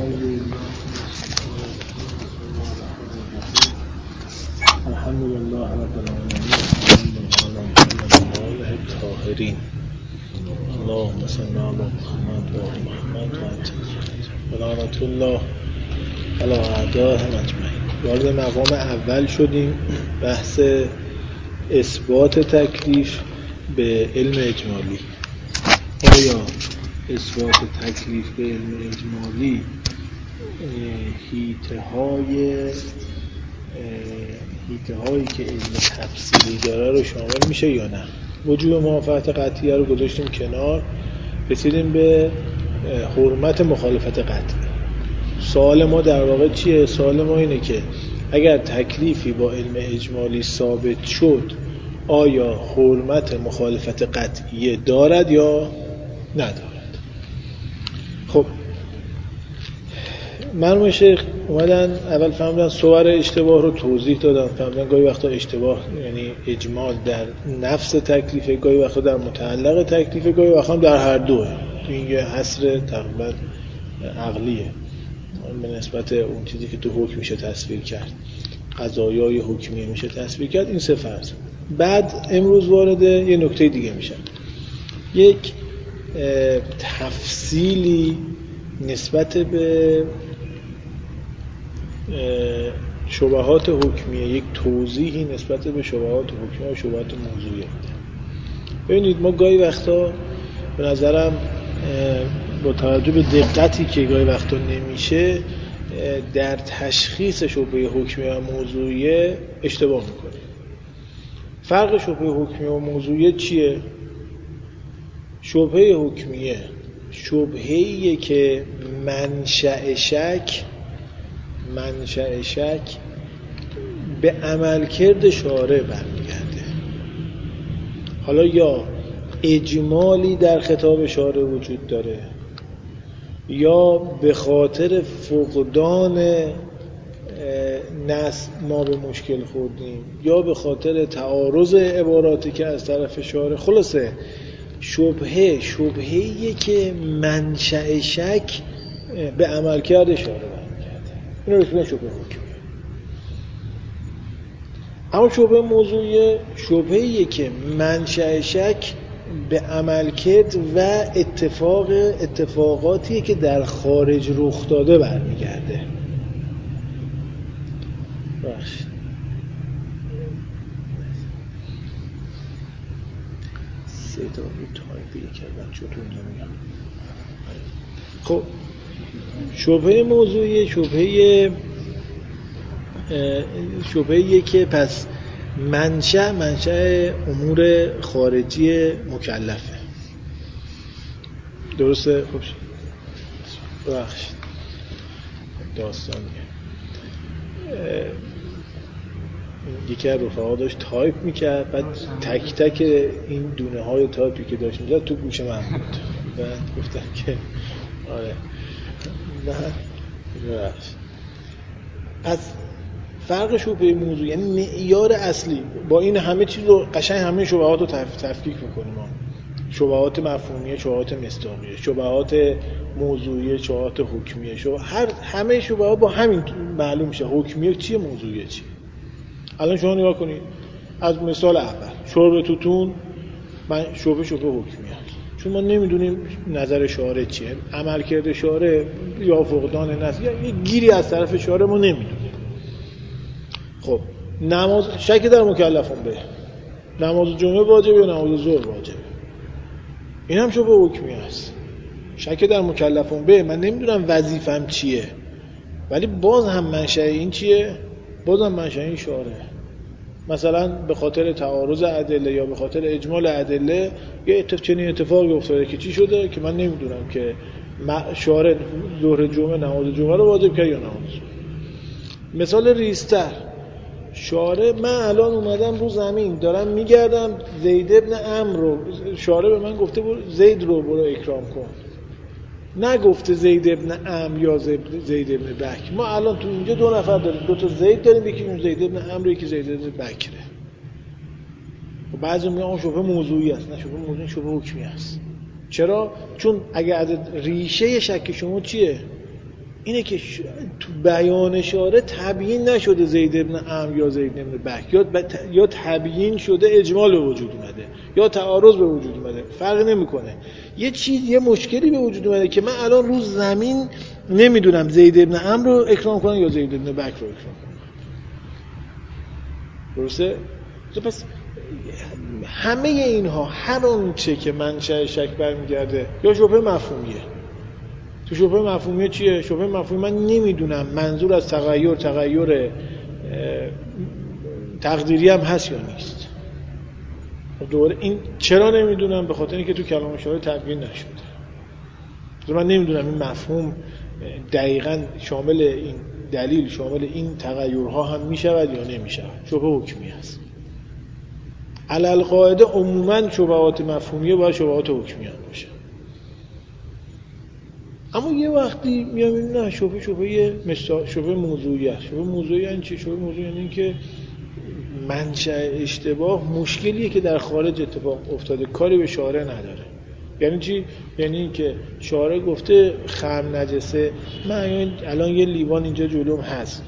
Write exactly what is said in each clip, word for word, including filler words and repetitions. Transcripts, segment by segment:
الحمد لله رب العالمين الطاهرين اللهم صل على محمد و آل محمد و انت ولعنة الله علی اعدائهم اجمعین. وارد مقام اول شدیم، بحث اثبات تکلیف به علم اجمالی. آیا اثبات تکلیف به علم اجمالی حیطه های حیطه هایی که علم تفصیلی داره رو شامل میشه یا نه؟ وجوب موافقت قطعیه رو گذاشتیم کنار، رسیدیم به حرمت مخالفت قطعی. سوال ما در واقع چیه؟ سوال ما اینه که اگر تکلیفی با علم اجمالی ثابت شد، آیا حرمت مخالفت قطعیه دارد یا ندارد؟ خب مرحوم شیخ اومدن اول فهمیدن صور اشتباه رو توضیح دادن، فهمیدن گاهی وقتا اشتباه یعنی اجمال در نفس تکلیف، گاهی وقتا در متعلق تکلیف، گاهی وقتا در هر دوه. تو این یه حصر تقریبا عقلیه به نسبت اون چیزی که تو حکم میشه تصویر کرد، قضایای حکمیه میشه تصویر کرد. این سه فرض. بعد امروز وارد یه نکته دیگه میشن، یک تفصیلی نسبت به شبهات حکمیه، یک توضیحی نسبت به شبهات حکمیه و شبهات موضوعیه. ببینید ما گاهی وقتا به نظرم با توجه به دقتی که گاهی وقتا نمیشه در تشخیص شبهه حکمیه و موضوعیه اشتباه میکنیم. فرق شبهه حکمیه و موضوعیه چیه؟ شبهه حکمیه شبهه‌ایه که منشأ شک منشأ شک به عملکرد شارع برمیگرده. حالا یا اجمالی در خطاب شارع وجود داره، یا به خاطر فقدان نص ما به مشکل خوردیم، یا به خاطر تعارض عباراتی که از طرف شارع. خلاصه شبهه شبهه‌ایه که منشأ شک به عملکرد شارع برمیگرده. اینو بهش میگن شبهه حکمیه. اما شبهه موضوعیه شبهه‌ایه که منشأ شک به عملکرد و اتفاق اتفاقاتیه که در خارج رخ داده برمیگرده. باشه. صدا رو تایپی کردن چطور نمیگم. خب شبهه موضوعی شبهه شبهه‌ایه که پس منشأ منشأ امور خارجی مکلفه. درسته؟ خوب شد. بخشید داستانیه. یکی از رفقا داشت تایپ میکرد، بعد تک تک این دونه های تایپی که داشت میزد تو گوش من بود. بعد گفتم که آره بعد بخشید. پس فرق شبهه موضوع یعنی معیار اصلی با این همه چیز رو قشنگ همه شبهات رو تف... تفکیک میکنیم. ما شبهات مفهومیه، شبهات مصداقیه، شبهات موضوعیه، شبهات حکمیه، شبه... هر همه شبهات با همین معلوم میشه حکمیه چیه، موضوعیه چیه. الان شما نگاه کنید از مثال اول شرب توتون، من شبهه شبهه حکمیه، چون ما نمیدونیم نظر شارع چیه، عملکرد شارع یا فقدان نص یا یه گیری از طرف شارع ما نمیدونیم. خب نماز شک در مکلفون به نماز جمعه واجبه یا نماز ظهر واجبه، این هم شبهه حکمی است. شک در مکلفون به من نمیدونم وظیفم چیه، ولی باز هم منشأ این چیه؟ باز هم منشأ این شارعه. مثلا به خاطر تعارض ادله یا به خاطر اجمال ادله یه چنین اتفاقی افتاده که چی شده که من نمیدونم که شارع ظهر جمعه نماز جمعه رو واجب کرد یا نماز. مثال ریزتر، شارع من الان اومدم رو زمین دارم میگردم زید ابن عمرو رو، شارع به من گفته بود زید رو برو اکرام کن، نگفته زید ابن عمرو یا زید ابن بکر. ما الان تو اینجا دو نفر داریم، دو تا زید داریم، یکی اون زید ابن عمرو یکی زید ابن بکره. و بعضی میگن اون شبهه موضوعی است. نه، شبهه موضوعی شبهه حکمی است. چرا؟ چون اگه از ریشه شک شما چیه؟ اینه که تو بیان شارع تبیین نشده زید ابن عمرو یا زید ابن بکر، یا یا تبیین شده اجمال به وجود اومده یا تعارض به وجود اومده، فرق نمیکنه. یه چیز یه مشکلی به وجود اومده که من الان رو زمین نمیدونم زید ابن عمرو رو اکرام کنم یا زید ابن بکر رو اکرام کنم. درسته؟ پس همه اینها هر اون چه که منشأ شک برمیگرده یا شبهه مفهومیه. تو شبهه مفهومیه چیه؟ شبهه مفهومی من نمیدونم منظور از تغییر تغییر تقدیری هم هست یا نیست. دوباره این چرا نمیدونم؟ به خاطر اینکه تو کلام شارع تبیین نشده. من نمیدونم این مفهوم دقیقاً شامل این دلیل شامل این تغییرها هم میشود یا نمیشود. شبهه حکمی هست. علل قاعده عموماً شبهات مفهومیه باید شبهات حکمی هم باشه. اما یه وقتی میام این نه شبهه شبهه مثلا شبهه موضوعیه. شبهه موضوعی یعنی چی؟ شبهه موضوعی یعنی که منشأ اشتباه مشکلیه که در خارج اتفاق افتاده، کاری به شارع نداره. یعنی چی؟ یعنی این که شارع گفته خمر نجسه، من الان یه لیوان اینجا جلوم هست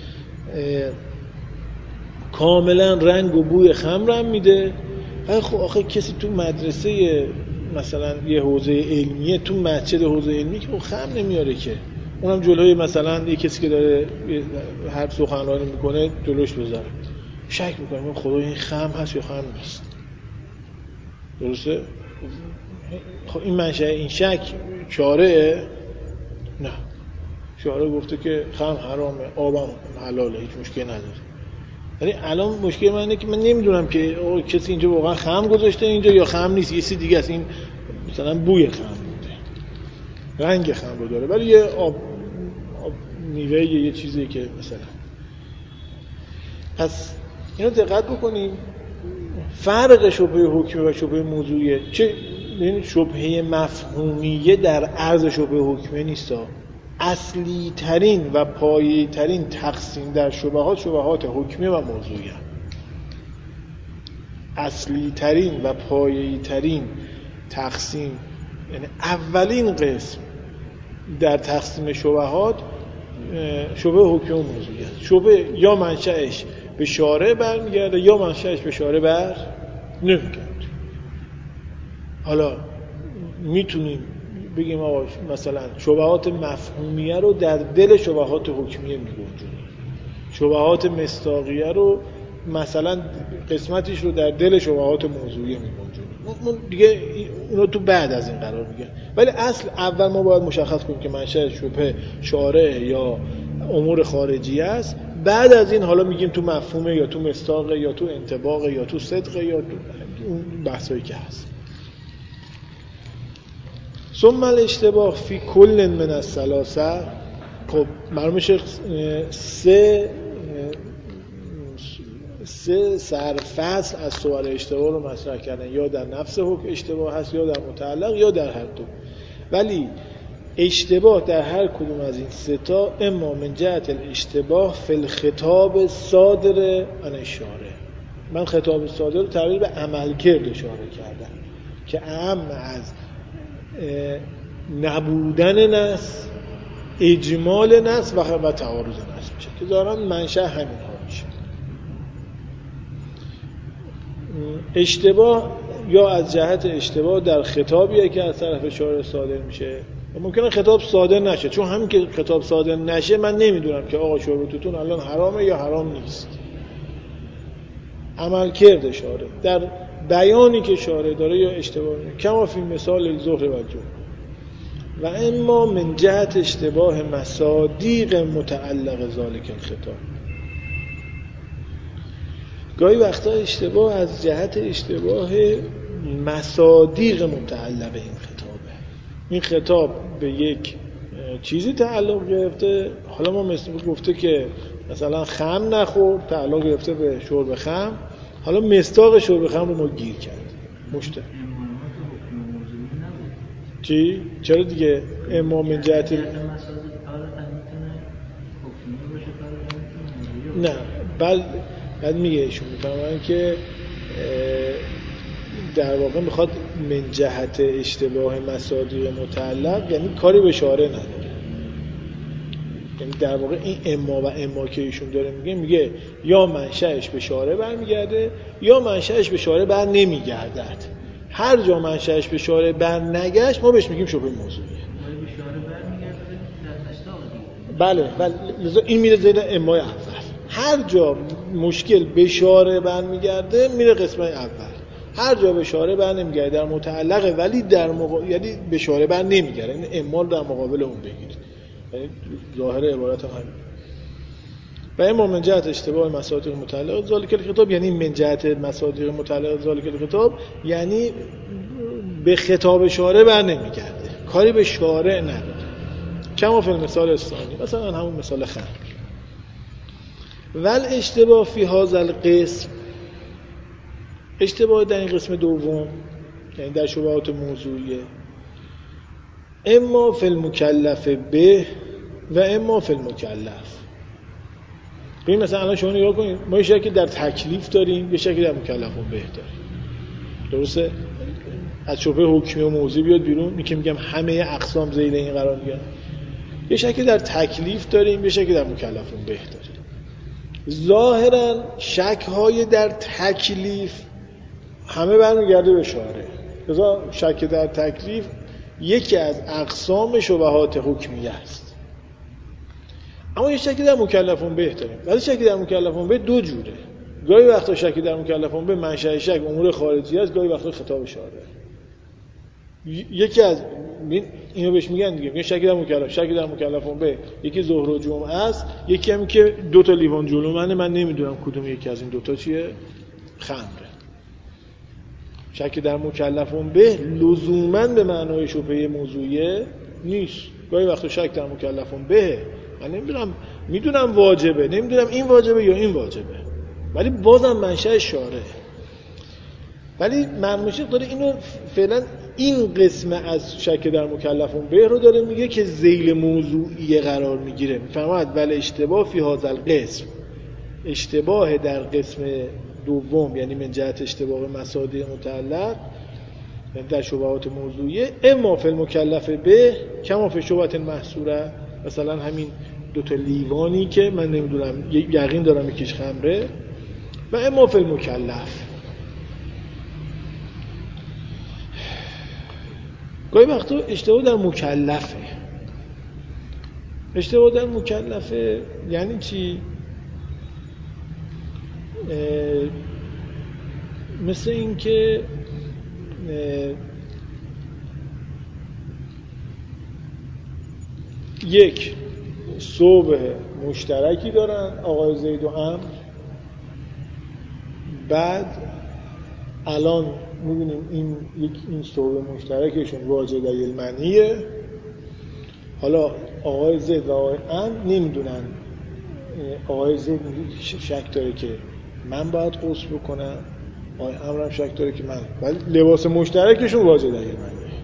کاملا رنگ و بوی خمرم میده، ولی خب آخه کسی تو مدرسه مثلا یه حوزه علمیه، تو مسجد حوزه علمی که خمر نمیاره که، اونم جلوی مثلا یه کسی که داره هر سخنرانی میکنه جلوش بذاره، شک میکنه خدا این خمر هست یا خمر نیست. درسته؟ خب این منشأ این شک شارعه؟ نه، شارع گفته که خمر حرامه، آبم حلاله، هیچ مشکلی نداره. یعنی الان مشکل من اینه که من نمیدونم که کسی اینجا واقعا خمر گذاشته اینجا یا خمر نیست، یه چیز دیگه است. این مثلا بوی خمر بوده، رنگ خمر رو داره، ولی یه آب, آب میوه یه چیزی که مثلا. پس اینو دقت بکنیم، فرق شبهه حکمی و شبهه موضوعیه. چه یعنی شبهه مفهومیه در عرض شبهه حکمی نیست. اصلی ترین و پایه‌ای ترین تقسیم در شبهات شبهات حکمی و موضوعی هست. اصلی ترین و پایه‌ای ترین تقسیم، یعنی اولین قسم در تقسیم شبهات شبهه حکمی و موضوعی هست. شبهه یا منشأش به شارع برمیگرده یا منشأش به شارع بر نمیگرده. حالا میتونیم بگیم آقا مثلا شبهات مفهومیه رو در دل شبهات حکمیه میگنجونیم، شبهات مصداقیه رو مثلا قسمتش رو در دل شبهات موضوعیه میگنجونیم. دیگه اونو تو بعد از این قرار میگن، ولی اصل اول ما باید مشخص کنیم که منشأ شبهه شارع یا امور خارجی است. بعد از این حالا میگیم تو مفهومه یا تو مصداقه یا تو انطباقه یا تو صدقه یا تو اون بحثایی که هست. ثم الاشتباه فی کل من الثلاثه. خب معلومه سه سه سرفصل از صور اشتباه رو مطرح کردن، یا در نفس حکم اشتباه هست یا در متعلق یا در هر دو. ولی اشتباه در هر کدوم از این سه تا اما من جهت الاشتباه فی الخطاب صادر عن الشارع. من خطاب صادر رو تعبیر به عملکرد اشاره کردم که اعم از نبودن نص، اجمال نص و تعارض نص میشه که دارن منشأ همین ها میشه. اشتباه یا از جهت اشتباه در خطابیه که از طرف شارع صادر میشه، ممکنه خطاب صادر نشه، چون همین که خطاب صادر نشه من نمیدونم که آقا شربتتون الان حرامه یا حرام نیست. عمل کرده شارع در بیانی که شارع داره یا اشتباه میشه، کما فی مثال الظهر و الجمعه. و اما من جهت اشتباه مصادیق متعلق ذالک الخطاب. گاهی وقتا اشتباه از جهت اشتباه مصادیق متعلق این خطابه. این خطاب به یک چیزی تعلق گرفته، حالا ما مثل گفته که مثلا خمر نخور، تعلق گرفته به شرب خمر، حالا مصداق شرب خمر رو ما گیر کرد مشته. چی؟ چرا دیگه؟ اما من جهت نه بل بعد میگه ایشون میفهمن که در واقع میخواد من جهت اشتباه مصادیق متعلق، یعنی کاری به شارع نداره. یعنی در واقع این اما و اما که ایشون داره میگه میگه یا منشأش به شارع برمیگرده یا منشأش به شارع بر نمیگردد. هر جا منشأش به شارع بر نگشت ما بهش میگیم شبهه موضوعیه. بله بله لذا این میره زیر امای اول. هر جا مشکل به شارع برمیگرده میره قسم اول. هر جا به شارع بر نمیگرده در متعلقه ولی در مقا... یعنی به شارع بر نمیگرده، این اما در مقابل اون بگیرید. یعنی ظاهر عبارت هم همین. و اما من جهت اشتباه مصادیق متعلق ذالک الخطاب، یعنی من جهت مصادیق متعلق ذالک الخطاب یعنی به خطاب شارع بر نمیگرده، کاری به شارع نداره. کما فی المثال الثانی، مثلا همون مثال خمر. ول اشتباه فی هذا القسم، اشتباه در این قسم دوم یعنی در شبهات موضوعیه، اما فی المکلف به و اما فی المکلف. ببین مثلا الان شما نگاه کنید، ما یه شکی در تکلیف داریم، یه شکی در مکلف به داریم. درسته؟ از شبهه حکمی و موضوعی بیاد بیرون، این که میگم همه اقسام زیر این قرار میگیرن. یه شکی در تکلیف داریم، یه شکی در مکلف به داریم. ظاهرا شک های در تکلیف همه برمیگرده به شارع. لذا شک در تکلیف یکی از اقسام شبهات حکمیه است. اما یه شکی در مکلفون به داریم. ولی شکی در مکلفون به دو جوره. گاهی وقتا شکی در مکلفون به منشأ شک امور خارجی است، گاهی وقتا خطاب شارع. یکی از اینو بهش میگن دیگه، میگن شکی در مکلف، شکی در مکلفون به یکی ظهر و جمعه است، یکی هم که دو تا لیوان جلو منه، من نمیدونم کدوم یکی از این دو تا چیه، خمره. شکی در مکلفون به لزوماً به معنای شبهه موضوعیه نیست. گاهی وقتا شک در مکلفون به من نمیدونم، میدونم واجبه، نمیدونم این واجبه یا این واجبه، ولی بازم منشأ شارعه. ولی مرموشق داره اینو فعلا این قسم از شک در مکلفون به رو داره میگه که ذیل موضوعیه قرار میگیره. میفرماید ولی اشتباه فی هذا القسم، اشتباه در قسم دوم یعنی من جهت اشتباه مصادیق متعلق یعنی در شبهات موضوعیه، اما فی المکلف به کما فی شبهات محصوره، مثلا همین دو تا لیوانی که من نمیدونم یقین دارم یکیش خمره، و اما فی المکلف. گاهی وقتا اشتباه در مکلفه. اشتباه در مکلفه یعنی چی؟ مثل این که یک صبح مشترکی دارن آقای زید و عمرو، بعد الان می‌بینیم این یک این صبح مشترکشون واجد دلیل معنیه. حالا آقای زید و آقای عمرو نمیدونن، آقای زید شک داره که من باید غسل بکنم، آقای عمرو هم شک داره که من، ولی لباس مشترکشون واجد دلیل معنیه.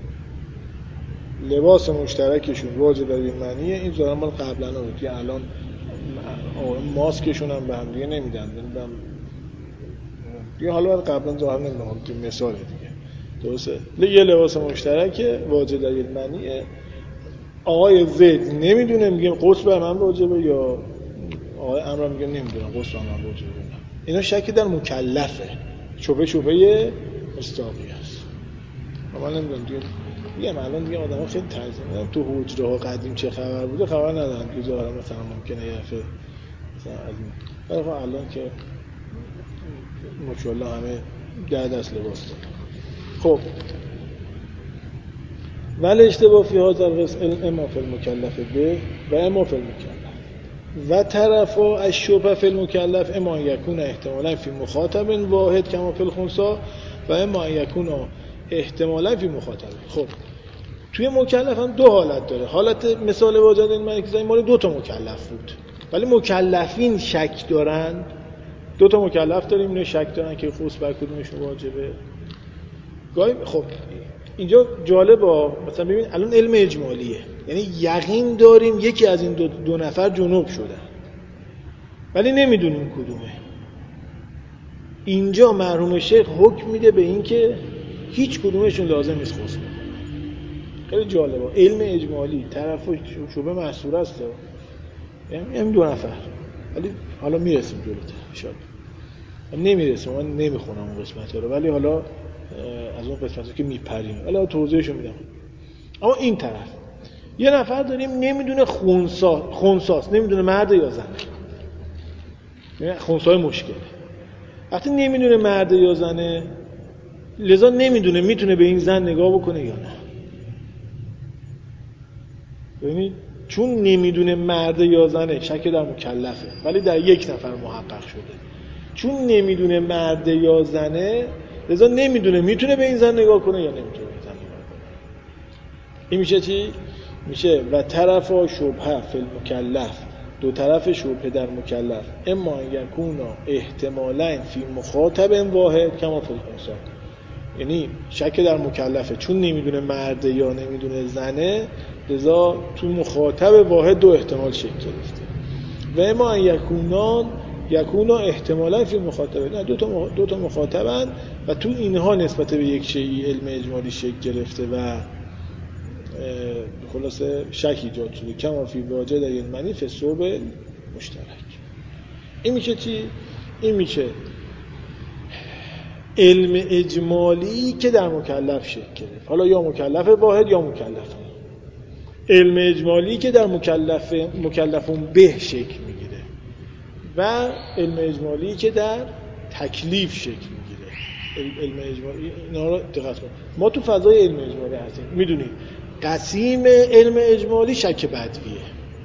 لباس مشترکشون واجد دلیل معنیه. این ظاهرا مال قبلا بود که الان ماسکشون هم به هم دیگه نمیدن. نمیدونم دیگه، حالا قبلا ظاهر نمیدونم تو مثال دیگه. درسته؟ یه لباس مشترک واجد دلیل معنیه. آقای زید نمیدونه، میگه غسل بر من واجبه، یا آقای عمرو میگه نمیدونم غسل بر من واجبه. اینا شکی در مکلفه، شبهه شبهه مستاقی است. من نمیدونم دیگه، میگم الان دیگه آدم‌ها خیلی ترجمه تو حجره ها قدیم چه خبر بوده خبر ندارن که ظاهرا مثلا ممکنه یه دفعه مثلا از این، ولی الان که ماشاءالله همه ده دست لباس دارن. خب ولی اشتباه فی هذا القسم اما فی المکلف به و اما فی المکلف و طرفا الشبهه فی المکلف اما یکون احتمالا فی مخاطب واحد کما فی الخنثی و اما یکون احتمالا فی مخاطب. خب توی مکلف هم دو حالت داره. حالت مثال واجد این معنی که مال دو تا مکلف بود، ولی مکلفین شک دارن. دو تا مکلف داریم، اینا شک دارن که غسل بر کدومشون واجبه. گاهی خب اینجا جالبه، مثلا ببین الان علم اجمالیه، یعنی یقین داریم یکی از این دو, دو نفر جنوب شدن ولی نمیدونیم کدومه. اینجا مرحوم شیخ حکم میده به این که هیچ کدومشون لازم نیست غسل کنن. خیلی جالبه، علم اجمالی طرف شبه محصور است همین دو نفر، ولی حالا میرسیم جلوتر ان شاء الله. نمیرسیم، من نمیخونم اون قسمت‌ها رو، ولی حالا از اون قسمت‌ها که میپریم حالا توضیحشو میدم. اما این طرف یه نفر داریم نمیدونه خونسا خونساست، نمیدونه مرد یا زنه. یعنی خونسای مشکله. وقتی نمیدونه مرد یا زنه، لذا نمیدونه میتونه به این زن نگاه بکنه یا نه. ببینید چون نمیدونه مرد یا زنه، شک در مکلفه، ولی در یک نفر محقق شده. چون نمیدونه مرد یا زنه، لذا نمیدونه میتونه به این زن نگاه کنه یا نمیتونه به این زن نگاه کنه. این میشه چی؟ میشه و طرفا شبهه فی المکلف، دو طرف شبهه در مکلف، اما یکونا احتمالاً فی مخاطب واحد کما فی الانثی. یعنی شک در مکلفه چون نمیدونه مرد یا نمیدونه زنه، لذا تو مخاطب واحد دو احتمال شکل گرفته. و اما یکونان یکونا احتمالاً فی مخاطبه، نه دو تا دو تا مخاطبن و تو اینها نسبت به یک شیء علم اجمالی شکل گرفته و خلاصه شک ایجاد شده. کما فی واجد المنی فی صوب مشترک. این میشه چی؟ این میشه علم اجمالی که در مکلف شکل گرفت، حالا یا مکلف واحد یا مکلف. علم اجمالی که در مکلف مکلفون به شکل میگیره و علم اجمالی که در تکلیف شکل میگیره. علم اجمالی اینا رو دقت کنید. ما تو فضای علم اجمالی هستیم، میدونید قسیم علم اجمالی شک بدویه.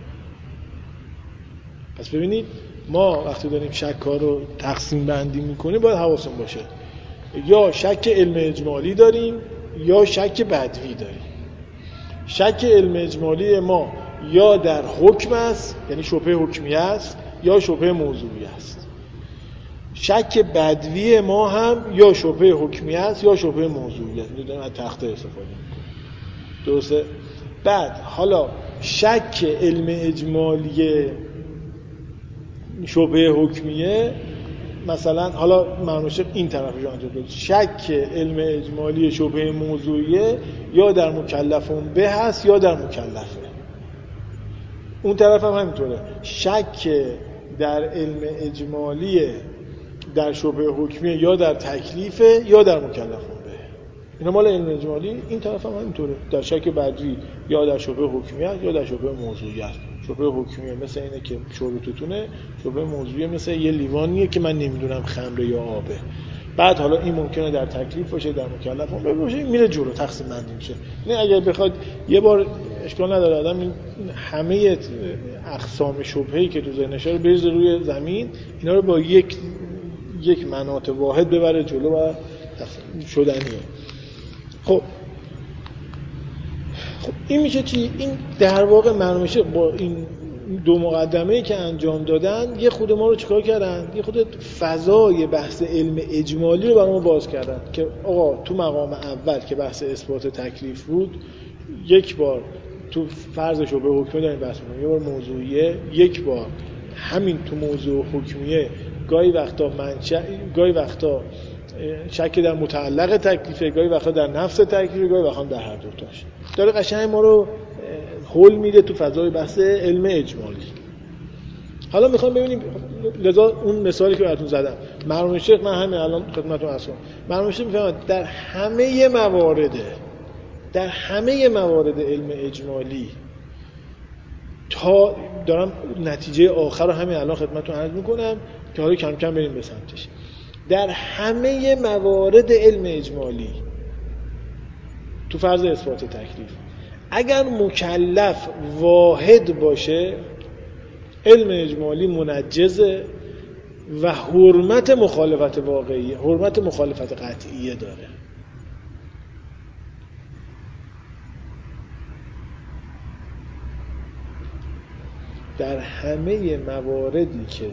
پس ببینید ما وقتی داریم شک ها رو تقسیم بندی میکنیم باید حواسمون باشه یا شک علم اجمالی داریم یا شک بدوی داریم. شک علم اجمالی ما یا در حکم است، یعنی شبهه حکمی است، یا شبهه موضوعی است. شک بدوی ما هم یا شبهه حکمی است یا شبهه موضوعی است. میدونم از تخته استفاده میکنم. درسته؟ بعد حالا شک علم اجمالی شبهه حکمیه، مثلا حالا مرموشه این طرفش انجام داد، شک علم اجمالی شبهه موضوعیه یا در مکلفون به هست یا در مکلفه. اون طرف هم همینطوره، شک در علم اجمالی در شبهه حکمیه یا در تکلیفه یا در مکلفون به. اینا مال علم اجمالی. این طرف هم همینطوره، در شک بدوی یا در شبهه حکمیه یا در شبهه موضوعیه. شبهه حکمیه مثل اینه که شرب توتونه، شبهه موضوعیه مثل یه لیوانیه که من نمیدونم خمره یا آبه. بعد حالا این ممکنه در تکلیف باشه، در مکلف باشه، میره جلو تقسیم بندی میشه. نه اگر بخواد یه بار اشکال نداره آدم این همه اقسام شبهه‌ای که تو ذهنشه رو بریزه روی زمین، اینا رو با یک یک مناط واحد ببره جلو و شدنیه. خب خب این میشه چی؟ این در واقع مرموشه با این دو مقدمه‌ای که انجام دادن یه خود ما رو چیکار کردن؟ یه خود فضای بحث علم اجمالی رو برامون باز کردن که آقا تو مقام اول که بحث اثبات تکلیف بود، یک بار تو فرض شبهه حکمی داریم بحث می‌کنیم، یه بار موضوعیه، یک بار همین تو موضوع حکمیه گاهی وقتا منشأ، گاهی وقتا شک در متعلق تکلیفه، گاهی وقتا در نفس تکلیفه، گاهی وقتا در هر دو تاش. داره قشنگ ما رو هول میده تو فضای بحث علم اجمالی. حالا میخوام ببینیم، لذا اون مثالی که براتون زدم مرحوم شیخ، من همین الان خدمتتون عرض کنم، مرحوم شیخ میفهمد در همه موارد در همه موارد علم اجمالی تا دارم نتیجه آخر رو همین الان خدمتتون عرض میکنم که حالا کم کم بریم به سمتش. در همه موارد علم اجمالی تو فرض اثبات تکلیف اگر مکلف واحد باشه، علم اجمالی منجزه و حرمت مخالفت واقعی، حرمت مخالفت قطعیه داره. در همه مواردی که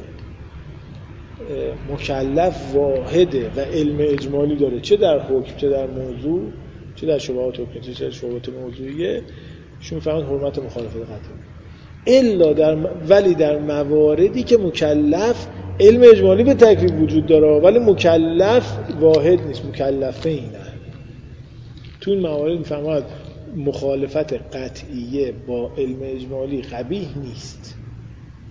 مکلف واحده و علم اجمالی داره، چه در حکم، چه در موضوع، چه در شبهات حکمی، چه در شبهات موضوعیه، شون فهمند حرمت مخالفت قطعی. الا در ولی در مواردی که مکلف علم اجمالی به تکلیف وجود داره ولی مکلف واحد نیست، مکلفه اینه، تو این موارد میفهمد مخالفت قطعیه با علم اجمالی قبیح نیست.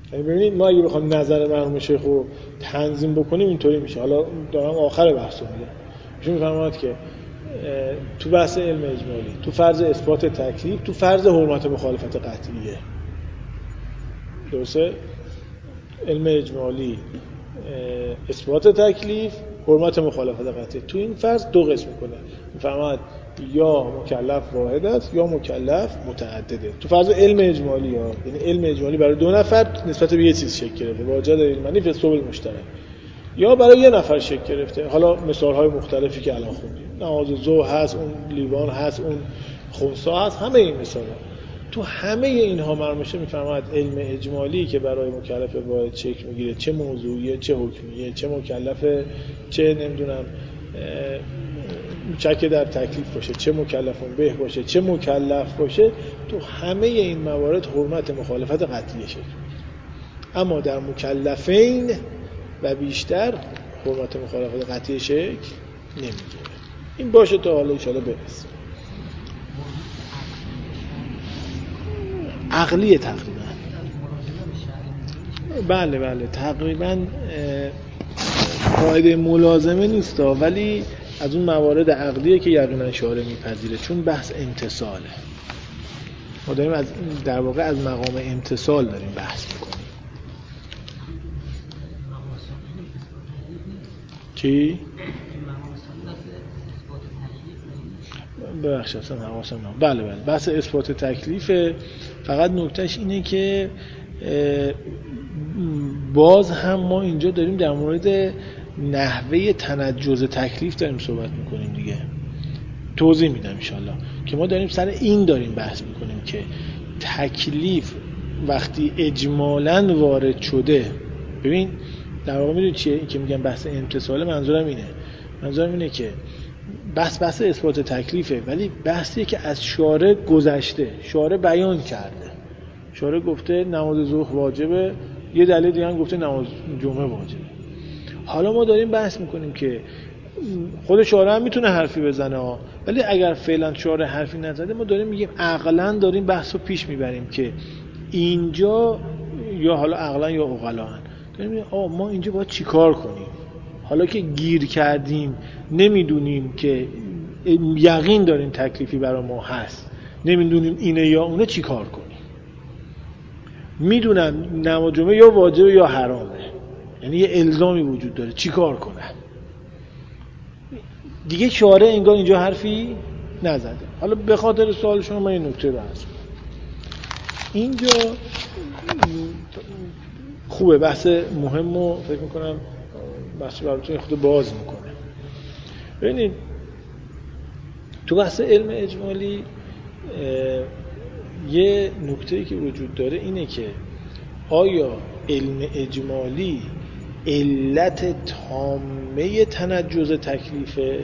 یعنی ببینید ما اگه بخوایم نظر مرحوم شیخ رو تنظیم بکنیم اینطوری میشه. حالا دارم آخر بحث رو میگم. ایشون میفرماید که تو بحث علم اجمالی، تو فرض اثبات تکلیف، تو فرض حرمت مخالفت قطعیه، درسته؟ علم اجمالی، اثبات تکلیف، حرمت مخالفت قطعی، تو این فرض دو قسم میکنه. میفرماید یا مکلف واحد است یا مکلف متعدده. تو فرض علم اجمالی ها، یعنی علم اجمالی برای دو نفر نسبت به یه چیز شکل گرفته، واجد علمانی فی الصلب المشترک، یا برای یه نفر شکل گرفته. حالا مثال های مختلفی که الان خوندیم، نماز ظهر هست، اون لیوان هست، اون خمسا هست، همه این مثالا. تو همه اینها مرمشه میفرماید علم اجمالی که برای مکلف واحد شکل میگیره، چه موضوعیه، چه حکمیه، چه مکلفه، چه نمیدونم چک در تکلیف باشه، چه مکلفون به باشه، چه مکلف باشه، تو همه این موارد حرمت مخالفت قطعی شکل میگیره. اما در مکلفین و بیشتر حرمت مخالفت قطعی شکل نمیگیره. این باشه تا حالا ان شاءالله برسیم. عقلیه تقریبا. بله بله تقریبا قاعده ملازمه نیست، ولی از اون موارد عقلیه که یقینا شارع میپذیره، چون بحث امتصاله. ما داریم از در واقع از مقام امتصال داریم بحث میکنیم. چی؟ ببخشید اصلا حواسم نبود. بله بله بحث اثبات تکلیفه. فقط نکتهش اینه که باز هم ما اینجا داریم در مورد نحوه تنجز تکلیف داریم صحبت میکنیم دیگه. توضیح میدم انشالله که ما داریم سر این داریم بحث میکنیم که تکلیف وقتی اجمالاً وارد شده، ببین در واقع میدونی چیه این که میگم بحث امتصاله، منظورم اینه منظورم اینه که بحث بحث اثبات تکلیفه، ولی بحثیه که از شارع گذشته، شارع بیان کرده، شارع گفته نماز ظهر واجبه، یه دلیل دیگه هم گفته نماز جمعه واجبه. حالا ما داریم بحث میکنیم که خود شارع هم میتونه حرفی بزنه ها، ولی اگر فعلا شارع حرفی نزده، ما داریم میگیم عقلاً داریم بحث رو پیش میبریم که اینجا یا حالا عقلاً یا عقلاً داریم میگیم آه ما اینجا باید چی کار کنیم. حالا که گیر کردیم نمیدونیم که یقین داریم تکلیفی برای ما هست، نمیدونیم اینه یا اونه، چی کار کنیم. میدونم نماز جمعه یا واجبه یا حرامه، یعنی یه الزامی وجود داره، چی کار کنم دیگه. شارع انگار اینجا حرفی نزده. حالا به خاطر سوال شما من این نکته بحث کنم. اینجا خوبه، بحث مهم و فکر میکنم بحث براتون خود باز میکنه. ببینید تو بحث علم اجمالی یه نکته‌ای که وجود داره اینه که آیا علم اجمالی علت تامه تنجز تکلیفه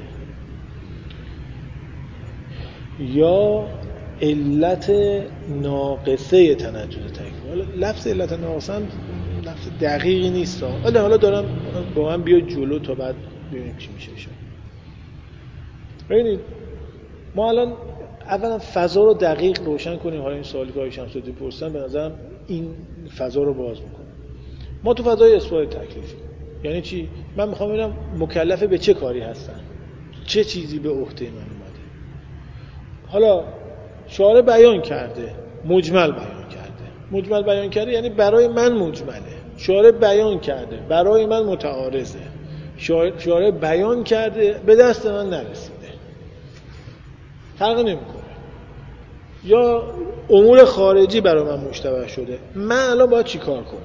یا علت ناقصه تنجز تکلیف؟ حالا لفظ علت ناقصه هم لفظ دقیقی نیست، ولی حالا دارم با من بیا جلو تا بعد ببینیم چی میشه. شما ببینید ما الان اولا فضا رو دقیق روشن کنیم. حالا این سوالی که آقای شمس‌الدین پرسیدن به نظرم این فضا رو باز میکنه. ما تو فضای اثبات تکلیف، یعنی چی؟ من میخوام ببینم مکلف به چه کاری هستن، چه چیزی به عهده من اومده. حالا شارع بیان کرده، مجمل بیان کرده. مجمل بیان کرده یعنی برای من مجمله. شارع بیان کرده برای من متعارضه. شارع بیان کرده به دست من نرسیده، فرق نمیکنه. یا امور خارجی برای من مشتبه شده، من الان باید چی کار کنم؟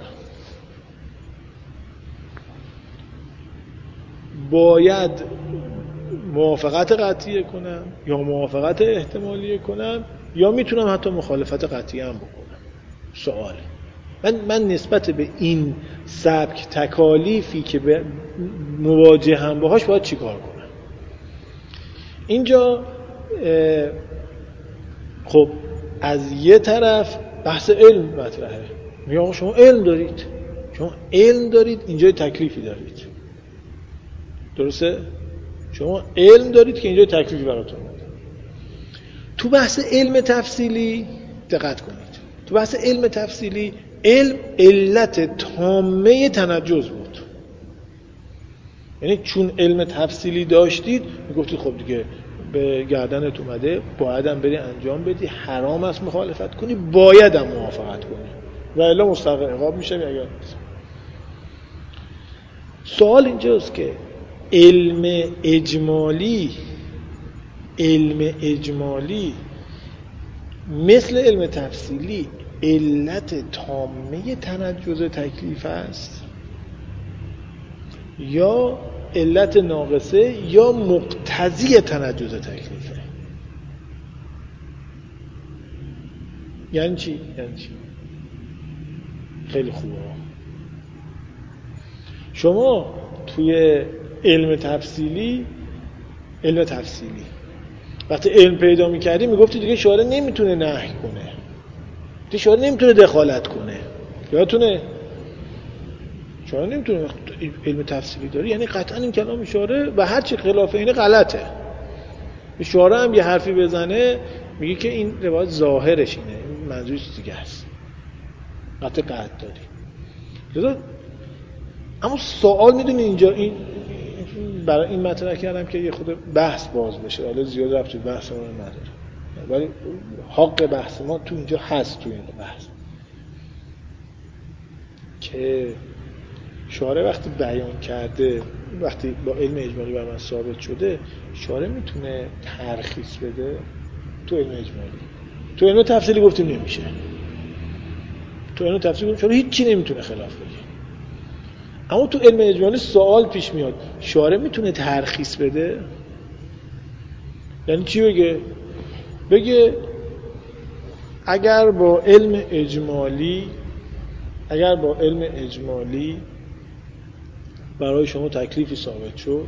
باید موافقت قطعی کنم یا موافقت احتمالی کنم، یا میتونم حتی مخالفت قطعی هم بکنم. سوال من من نسبت به این سبک تکالیفی که به مواجه هم باهاش باید چی کار کنم؟ اینجا خب از یه طرف بحث علم مطرحه. میگه آقا شما علم دارید، شما علم دارید اینجا تکلیفی دارید، درسته؟ شما علم دارید که اینجا تکلیفی براتون اومده. تو بحث علم تفصیلی دقت کنید. تو بحث علم تفصیلی علم علت تامه تنجز بود. یعنی چون علم تفصیلی داشتید میگفتید خب دیگه به گردنت اومده، بایدم بری انجام بدی، حرام است مخالفت کنی، بایدم موافقت کنی و الا مستحق عقاب میشه. اگر سوال اینجاست که علم اجمالی علم اجمالی مثل علم تفصیلی علت تامه تنجز تکلیف است یا علت ناقصه یا مقتضی تنجز تکلیفه؟ یعنی چی؟ یعنی چی؟ خیلی خوبه. شما توی علم تفصیلی علم تفصیلی وقتی علم پیدا می‌کردی میگفتی دیگه شارع نمیتونه نهی کنه، دیگه شارع نمیتونه دخالت کنه. یادتونه شارع نمیتونه. وقتی علم تفصیلی داری یعنی قطعا این کلام شارع و هر چی خلاف اینه غلطه. شارع هم یه حرفی بزنه میگه که این روایت ظاهرش اینه، منظورش دیگه است، قطع قطع داری. لذا اما سوال میدونی اینجا این برای این مطرح کردم که یه خود بحث باز بشه، حالا زیاد رفت تو بحث ما نداره ولی حق بحث ما تو اینجا هست. تو این بحث که شارع وقتی بیان کرده، وقتی با علم اجمالی بر من ثابت شده، شارع میتونه ترخیص بده تو علم اجمالی. تو علم تفصیلی گفتیم نمیشه، تو علم تفصیلی گفتیم شارع هیچی نمیتونه خلاف بگه. اما تو علم اجمالی سوال پیش میاد، شارع میتونه ترخیص بده؟ یعنی چی بگه؟ بگه اگر با علم اجمالی اگر با علم اجمالی برای شما تکلیفی ثابت شد،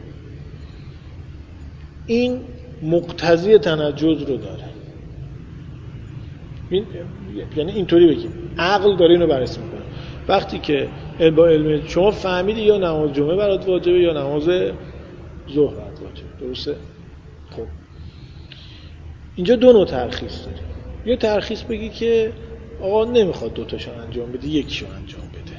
این مقتضی تنجز رو داره. یعنی اینطوری بگیم عقل داره اینو بررسی میکنه. وقتی که با علم شما فهمیدی یا نماز جمعه برات واجبه یا نماز ظهر برات واجبه، درسته؟ خب اینجا دو نوع ترخیص داری. یه ترخیص بگی که آقا نمیخواد دوتاشو انجام بده، یکیشو انجام بده.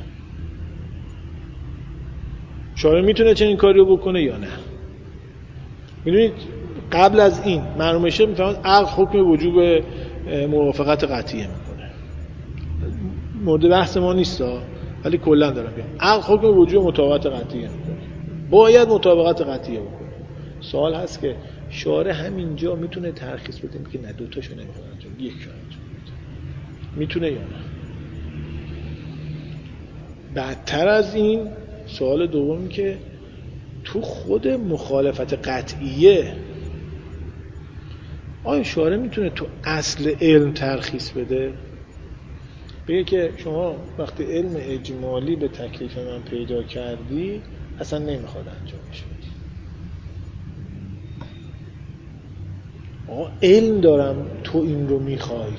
شارع میتونه چنین کاری رو بکنه یا نه؟ میدونید قبل از این مرحوم شیخ میفهمد عقل حکم وجوب موافقت قطعیه میکنه. مورد بحث ما نیست ولی کلا دارم میگم عقل حکم وجوب مطابقت قطعیه میکنه، باید مطابقت قطعیه بکنه. سوال هست که شارع همینجا میتونه ترخیص بده که نه دوتاشو نمیخواد انجام، یکیشو انجام بده، میتونه یا نه؟ بدتر از این سوال دومی که تو خود مخالفت قطعیه آیا شارع میتونه تو اصل علم ترخیص بده؟ بگه که شما وقتی علم اجمالی به تکلیف من پیدا کردی اصلا نمیخواد انجامش بدی. آقا علم دارم تو این رو میخوای،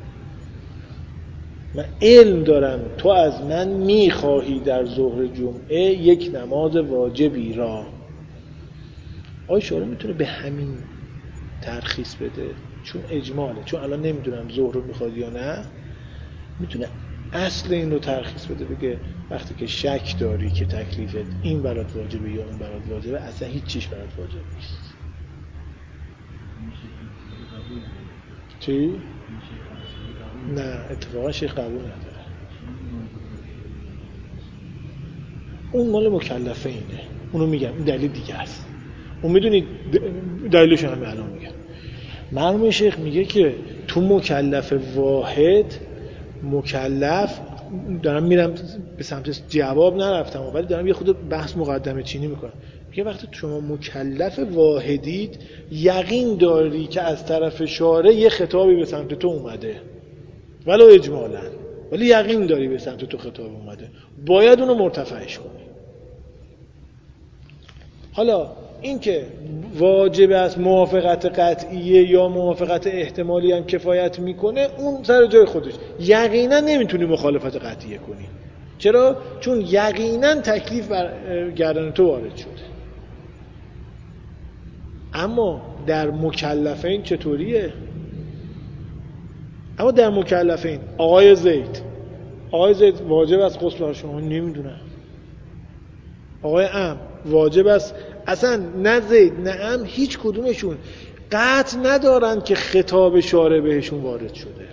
من علم دارم تو از من میخواهی در ظهر جمعه یک نماز واجبی را. آیا شارع میتونه به همین ترخیص بده؟ چون اجماله، چون الان نمیدونم ظهر رو میخواد یا نه، میتونه اصل این رو ترخیص بده، بگه وقتی که شک داری که تکلیفت این برات واجبه یا اون برات واجبه، اصلا هیچ چیز برات واجب نیست. چی؟ نه اتفاقا شیخ قبول نداره. اون مال مکلفه اینه، اونو میگم این دلیل دیگه است. اون میدونید دلیلش هم الان میگم. مرحوم شیخ میگه که تو مکلف واحد، مکلف دارم میرم به سمت جواب نرفتم ولی دارم یه خود بحث مقدمه چینی میکنم. میگه وقتی شما مکلف واحدید یقین داری که از طرف شارع یه خطابی به سمت تو اومده ولو اجمالا، ولی یقین داری به سمت تو خطاب اومده، باید اونو مرتفعش کنی. حالا این که واجب است موافقت قطعیه یا موافقت احتمالی هم کفایت میکنه، اون سر جای خودش. یقینا نمیتونی مخالفت قطعیه کنی. چرا؟ چون یقینا تکلیف بر گردن تو وارد شده. اما در مکلفین چطوریه؟ اما در مکلفین آقای زید آقای زید واجب است غسل برای شما؟ نمیدونم. آقای ام واجب است؟ اصلا نه زید نه ام هیچ کدومشون قطع ندارن که خطاب شارع بهشون وارد شده.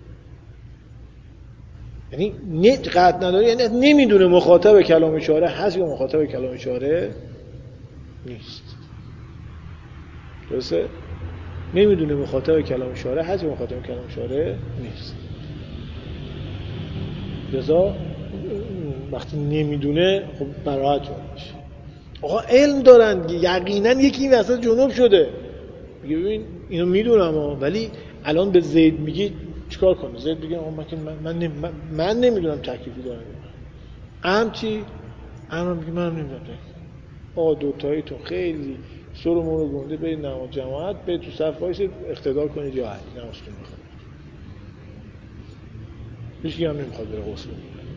یعنی نه قطع نداره، یعنی نمیدونه مخاطب کلام شارع هست یا مخاطب کلام شارع نیست. درسته؟ نمیدونه مخاطب کلام شارع هست یا مخاطب کلام شارع نیست. لذا وقتی نمیدونه خب براحت میشه. آقا علم دارن یقینا یکی این وسط جنوب شده، میگه ببین اینو میدونم ولی الان به زید میگی چیکار کنه؟ زید بگه آقا من من من, من, من نمیدونم تکلیفی دارم. ام چی؟ ام میگه من نمیدونم. آقا دو تایی تو خیلی سر و مور گنده برید نماز جماعت، برید تو صف وایسید اقتدا کنید یا علی نمازتون میخواد. هیچ کی هم نمیخواد بره غسل.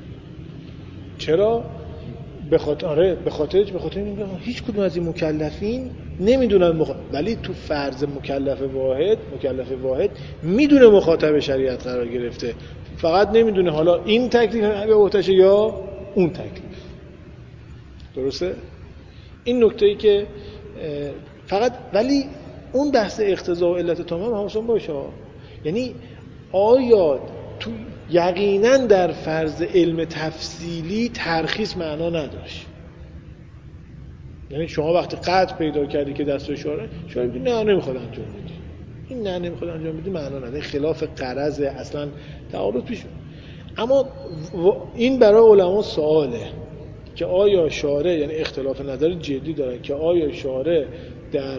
چرا؟ به خاطر آره به خاطر به خاطر اینکه هیچ کدوم از این مکلفین نمیدونن مخ... ولی تو فرض مکلف واحد مکلف واحد میدونه مخاطب شریعت قرار گرفته، فقط نمیدونه حالا این تکلیف به عهده‌شه یا اون تکلیف. درسته؟ این نکته‌ای که فقط ولی اون بحث اقتضا و علت تمام هم حواسون باشه. یعنی آیا تو یقینا در فرض علم تفصیلی ترخیص معنا نداشت؟ یعنی شما وقتی قطع پیدا کردی که دستور شارع شما میگی نه نمیخواد انجام بدی، این نه نمیخواد انجام بدی معنا نداره، خلاف غرض اصلا تعارض پیش. اما این برای علما سواله که آیا شارع، یعنی اختلاف نظر جدی دارن که آیا شارع در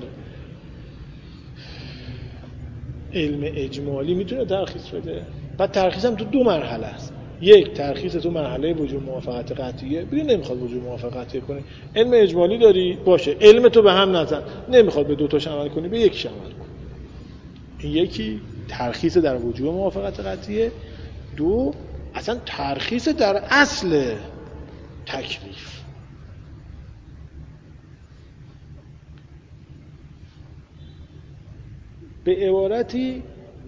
علم اجمالی میتونه ترخیص بده؟ بعد ترخیص هم تو دو مرحله است. یک ترخیص تو مرحله وجوب موافقت قطعیه، ببین نمیخواد وجوب موافقت قطعیه کنی، علم اجمالی داری باشه، علم تو به هم نزن، نمیخواد به دو تاش عمل کنی به یکیش عمل کن. این یکی ترخیص در وجوب موافقت قطعیه. دو اصلا ترخیص در اصل تکلیف. به عبارتی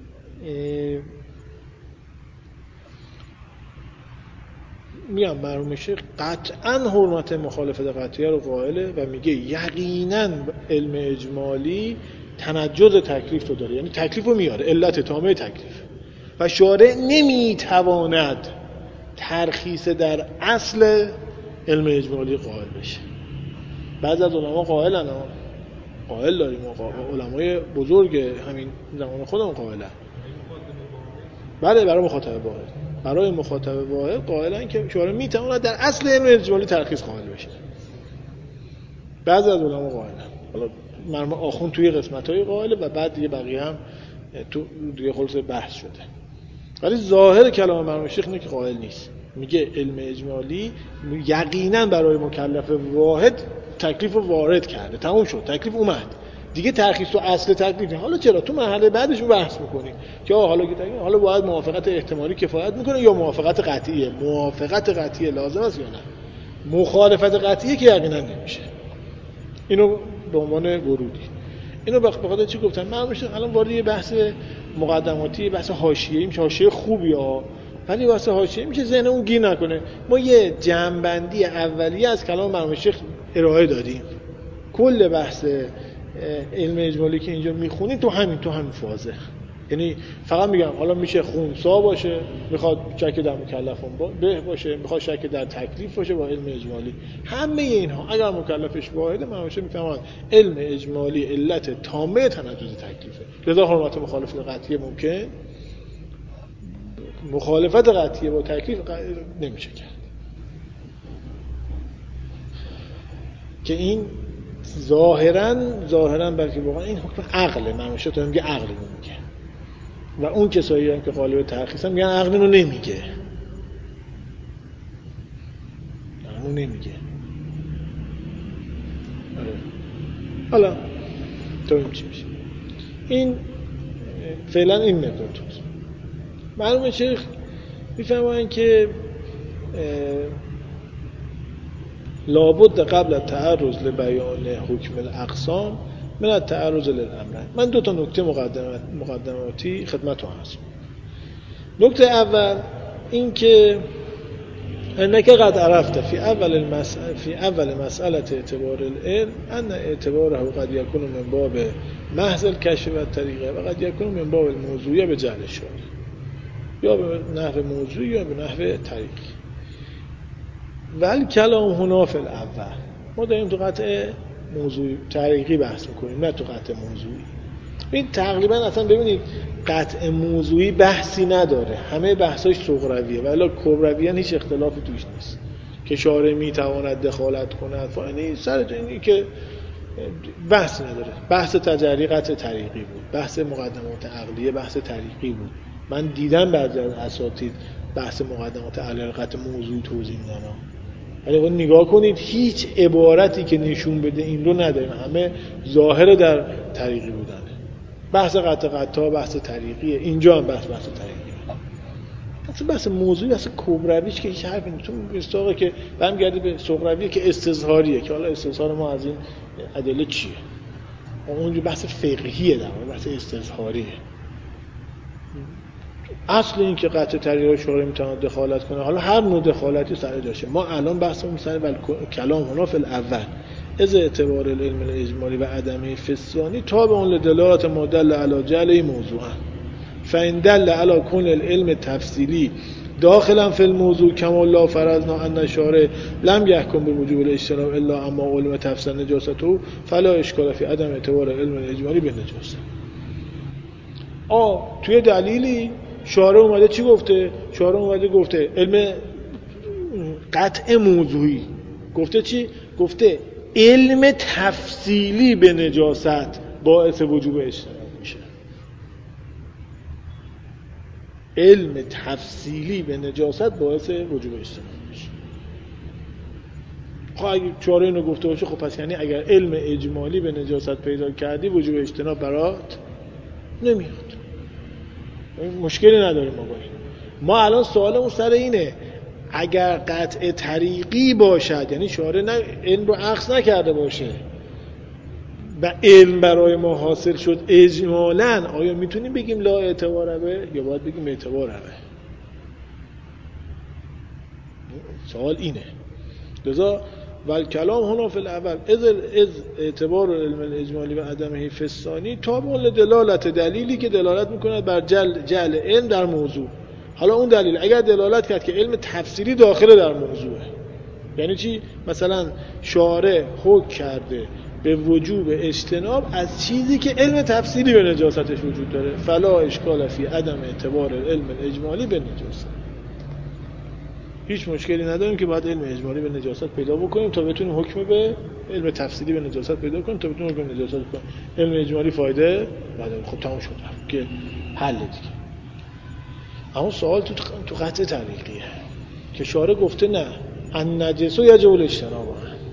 میگم مرحوم شیخ قطعا حرمت مخالفت قطعیه رو قائله و میگه یقینا علم اجمالی تنجز تکلیف رو داره، یعنی تکلیف رو میاره، علت تامه تکلیف، و شارع نمیتواند ترخیص در اصل علم اجمالی قائل بشه. بعضی از علما قائلن، قائل داریم علمای بزرگ همین زمان خودمون قائلن. بله برای مخاطب واحد، برای مخاطب واحد قائلن که شارع میتواند در اصل علم اجمالی ترخیص قائل بشه. بعضی از علما قائلن، حالا مرحوم آخوند توی قسمت‌های قائله و بعد دیگه بقیه هم تو دیگه خلاص بحث شده. ولی ظاهر کلام مرحوم شیخ اینه که قائل نیست، میگه علم اجمالی یقینا برای مکلف واحد تکلیف رو وارد کرده، تموم شد، تکلیف اومد دیگه، ترخیص تو اصل تکلیف نه. حالا چرا تو مرحله بعدش رو بحث میکنیم که حالا که تکلیف حالا باید موافقت احتمالی کفایت میکنه یا موافقت قطعیه، موافقت قطعیه لازم است یا نه، مخالفت قطعیه که یقینا نمیشه. اینو به عنوان ورودی اینو به خاطر چی گفتن؟ من میشه الان وارد یه بحث مقدماتی، بحث حاشیه‌ای میشه، حاشیه خوبیه ولی واسه حاشیه میشه ذهن اون گیر نکنه. ما یه جنبندی اولیه از کلام مرحوم شیخ ارائه دادیم، کل بحث علم اجمالی که اینجا میخونید تو همین تو همین فازه. یعنی فقط میگم حالا میشه خونسا باشه، میخواد شک در مکلفون به باشه، میخواد شک در تکلیف باشه با علم اجمالی، همه اینها اگر مکلفش واحده منوشه میفهمن علم اجمالی علت تامه تنجز تکلیفه، لذا حرمت مخالفت قطعیه ممکن، مخالفت قطعیه با تکلیف نمیشه کرد. که این ظاهرا ظاهرا بلکه واقعا این حکم عقله، منوشه تو میگه عقل میگه و اون کسایی هم که قالب ترخیص هم میگن عقل رو نمیگه، عقل رو نمیگه. حالا تو این چی میشه؟ این فعلا این مقدار توست. معلومه شیخ میفهمن که لابد قبل التعرض لبیان حکم الاقسام من التعرض للامرین. من دو تا نکته مقدمات مقدماتی خدمتتون هست. نکته اول این که انك قد عرفت في اول المسألة في اول مسألة اعتبار العلم ان اعتباره قد يكون من باب محض الکشف و طریقه و قد يكون من باب الموضوعیه به جهل شارع، یا به نحو موضوعی یا به نحو طریقی. ولی کلام هنا فی الاول، ما داریم تو قطع موضوعی طریقی بحث میکنیم، نه تو قطع موضوعی. این تقریبا اصلا ببینید قطع موضوعی بحثی نداره، همه بحثاش صغرویه ولی کبرویه هیچ اختلافی توش نیست که شارع میتواند دخالت کند. یعنی سر اینی که بحثی نداره. بحث تجری قطع طریقی بود، بحث مقدمات عقلیه بحث طریقی بود. من دیدم بعضی از اساتید بحث مقدمات عقلیه قطع موضوعی توضیح میدن، ولی خب نگاه کنید هیچ عبارتی که نشون بده این رو نداره، همه ظاهر در طریقی بودن. بحث قطع قطع بحث طریقیه، اینجا هم بحث بحث طریقیه. اصلا بحث موضوعی اصلا کبرویش که هیچ حرفی نیست. تو استاقه که برمیگرده به صغرویه که استظهاریه، که حالا استظهار ما از این ادله چیه؟ اونجا بحث فقهیه، در واقع بحث استظهاریه. اصل این که قطع طریقه شارع میتونه دخالت کنه، حالا هر نوع دخالتی سر داشته. ما الان بحثمون سر ول کلام هنا فی الاول از اعتبار العلم الاجمالی و عدمه فسیانی تابع لدلالت ما دل علی جعل موضوعا فإن دل علی کون العلم تفصیلی داخلا فی الموضوع کما لا فرضنا ان الشارع لم يحكم بوجوب الاجتناب الا اما علم تفسیر نجاسته فلا اشکال فی عدم اعتبار العلم الاجمالی به نجاست. آ توی دلیلی شارع اومده چی گفته؟ شارع اومده گفته علم قطع موضوعی، گفته چی؟ گفته علم تفصیلی به نجاست باعث وجوب اجتناب میشه. علم تفصیلی به نجاست باعث وجوب اجتناب میشه. خب اگه شارع اینو گفته باشه خب پس یعنی اگر علم اجمالی به نجاست پیدا کردی وجوب اجتناب برات نمیاد. مشکلی نداریم ما با این. ما الان سوالمون سر اینه اگر قطع طریقی باشد، یعنی شارع نه علم رو اخذ نکرده باشه و علم برای ما حاصل شد اجمالاً، آیا میتونیم بگیم لا اعتبار به یا باید بگیم اعتبار به؟ سوال اینه. لذا ول کلام هنا فی الاول از از اعتبار علم الاجمالی و عدمه فی الثانی تابع لدلالت، دلیلی که دلالت میکنه بر جل جعل علم در موضوع. حالا اون دلیل اگر دلالت کرد که علم تفسیری داخل در موضوعه، یعنی چی؟ مثلا شارع حکم کرده به وجوب اجتناب از چیزی که علم تفسیری به نجاستش وجود داره، فلا اشکال فی عدم اعتبار علم الاجمالی به نجاست. هیچ مشکلی نداریم که باید علم اجمالی به نجاست پیدا بکنیم تا بتونیم حکم به علم تفسیری به نجاست پیدا کنیم تا بتونیم حکم به نجاست کنیم. علم اجمالی فایده نداره. خب تمام شد که حل دیگه. اما سوال تو تو قطع طریقیه که شارع گفته نه ان نجسو یجب الاجتناب،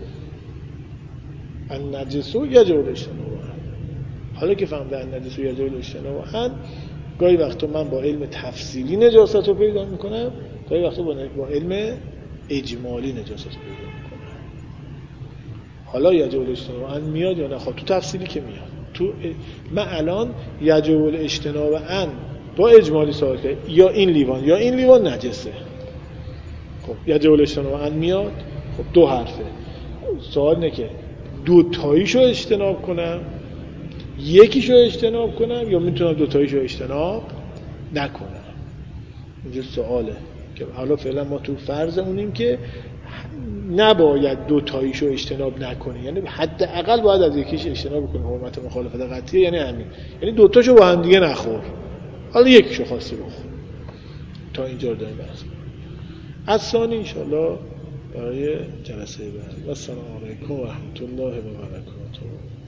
ان نجسو یجب الاجتناب. حالا که فهمیدم ان نجسو یجب الاجتناب، گاهی وقتا من با علم تفصیلی نجاست رو پیدا میکنم، گاهی وقتا با, با علم اجمالی نجاست رو پیدا میکنم. حالا یجب الاجتناب میاد یا نه؟ خب تو تفصیلی که میاد تو من الان یجب الاجتناب ان با اجمالی سوال کرد یا این لیوان یا این لیوان نجسه. خب یجب الاجتناب ان میاد، خب دو حرفه. سوال اینه که دو تاییشو اجتناب کنم، یکیشو اجتناب کنم، یا میتونم دو تاییشو اجتناب نکنم. اینجا سواله که حالا فعلا ما تو فرض اونیم که نباید دو تاییشو اجتناب نکنی، یعنی حداقل باید از یکیش اجتناب کنی. حرمت مخالفت قطعیه یعنی همین، یعنی دو تاشو با هم دیگه نخور، حالا یکیشو خواستی بخور. تا اینجا رو داریم بحث. از ثانی ان شاء الله برای جلسه بعد. و السلام علیکم و رحمت الله و برکاته.